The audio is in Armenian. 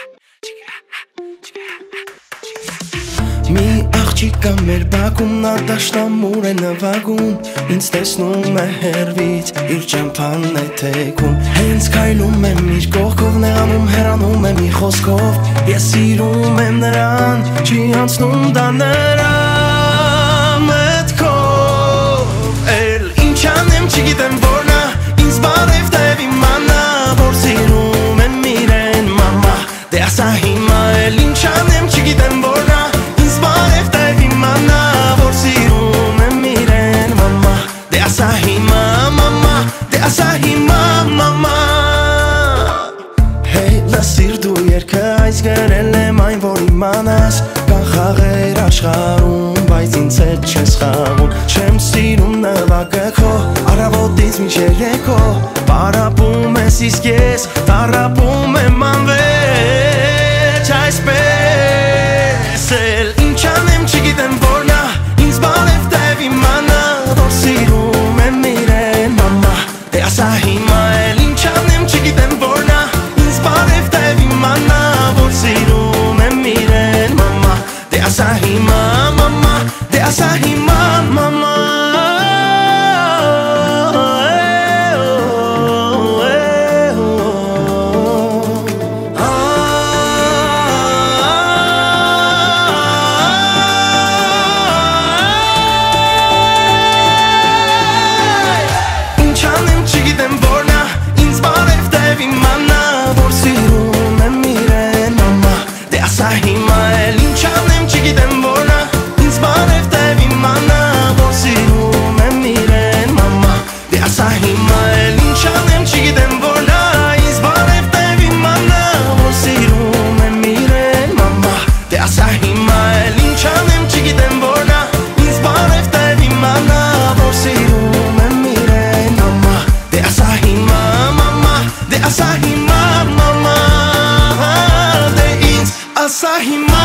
Մի աղջիկ կա մեր բակում, նա դաշնամուր է նվագում, ինձ տեսնում է հեռվից, իր ճամփան է թեքում, հենց քայլում եմ իր կողքով, նեղանում հեռանում եմ մի խոսքով, ես սիրում եմ նրան, չի անցնում դա նրա մտքով, էլ ինչ անեմ չգիտեմ որ նա ինձ բարև տև իմանա, որ սիրում եմ իրեն մամա, դե ասա հիմա էլ ինչ անեմ չգիտեմ որ նա Գրել եմ այն, որ իմանաս Կան խաղեր աշխարհում, բայց ինձ հետ չես խաղում Չեմ սիրում նվագը քո, առավոտից մինչ երեկո Պարապում ես իսկ ես, տառապում եմ անվերջ Այսպես էլ ինչ անեմ չգիտեմ որ նա Ինձ բարև տև իմանա, որ սիրում եմ իրեն մամա Դե ասա հիմա էլ ինչ անեմ չգիտեմ որ նա Ինձ բարև տև իմանա Սիրում եմ իրեն մամա Դե ասա հիմա մամա Դե ասա հիմա մամա Ինչ անեմ չգիտեմ որ նա Ինձ բարև տև իմանա Որ սիրում եմ իրեն Ասա հիմա էլ ինչ անեմ չգիտեմ որ նա Ինձ բարև տև իմանա որ սիրում եմ իրեն մամա Դե ասա հիմա էլ ինչ անեմ չգիտեմ որ նա Ինձ բարև տև իմանա որ սիրում եմ իրեն մամա Դե ասա հիմա էլ ինչ անեմ չգիտեմ որ նա Ինձ բարև տև իմանա որ սիրում եմ իրեն մամա Դե ասա հիմա մամա Դե ասա հիմա մամա Asahima